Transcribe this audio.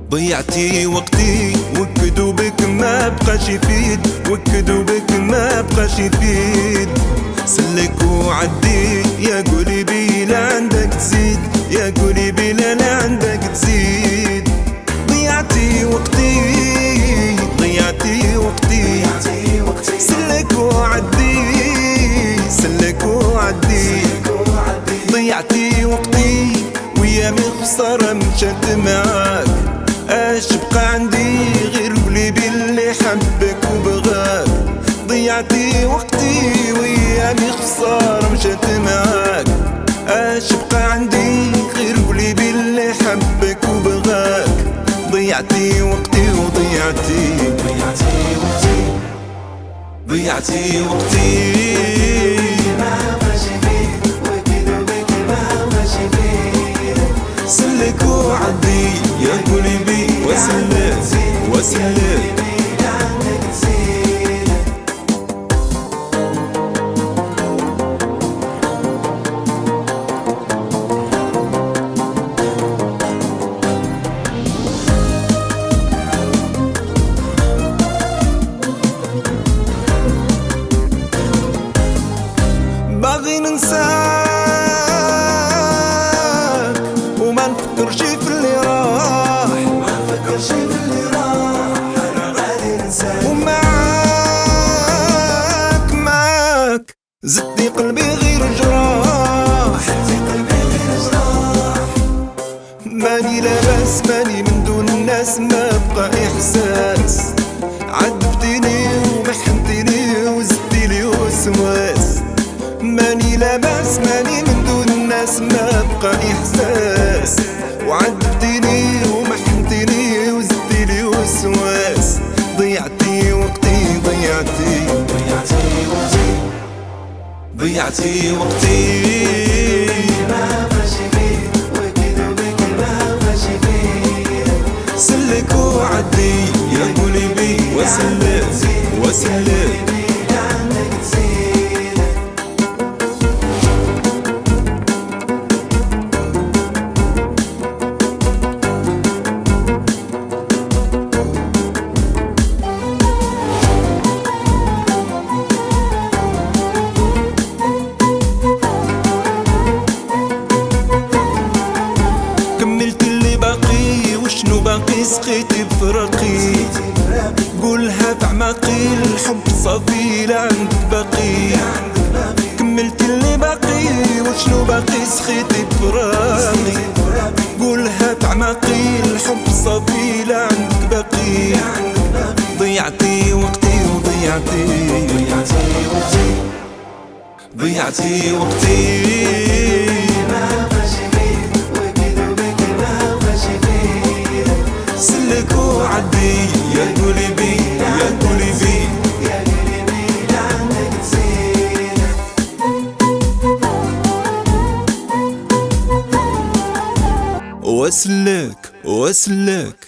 ضيعتي وقتي وكذوبك ما بقاش يفيد، وكذوبك ما بقاش يفيد. سلك وعدي يا قلبي لا عندك تزيد، يا قلبي لا عندك تزيد. ضيعتي وقتي، ضيعتي وقتي، سلك وعدي، سلك وعدي. ضيعتي وقتي ويامي خسارة مشات معاك. اش بقى عندي غير قلبي اللي حبك وبغاك. ضيعتي وقتي ويامي خسارة مشات معاك. اش بقى عندي غير قلبي اللي حبك وبغاك. ضيعتي وقتي وضيعتي، ضيعتي وقتي، ضيعتي وقتي. سلك وعدي يا قلبي وسلك وسلك. باغي ننساك وما نفكرش في اللي راح، ما نفكرش في اللي راح. انا غادي ننساك ومعاك، معاك زدتي قلبي غير جراح، زدتي قلبي غير جراح. ماني لاباس ماني من دون الناس، ما بقى احساس. عذبتيني ومحنتيني وزدتيلي وسواس. ماني لاباس ماني من دون الناس، ما بقى احساس. وعذبتيني ومحنتيني وزدتيلي وسواس. ضيعتي وقتي، ضيعتي، ضيعتي وقتي، ضيعتي وقتي. ما بقاش يفيد وكذوبك ما بقاش يفيد. سلك وعدي يا قلبي وسلك وسلك. شنو باقي سقيتي بفراقي؟ قولها في اعماقي الحب صافي لا عندك باقي. كملت اللي باقي وشنو باقي سقيتي بفراقي. قولها في اعماقي الحب صافي لا عندك باقي. ضيعتي وقتي وضيعتي، ضيعتي وقتي، ضيعتي وقتي. سلك وعدي يا قلبي يا قلبي، يا قلبي لا عندك تزيد. وسلك وسلك.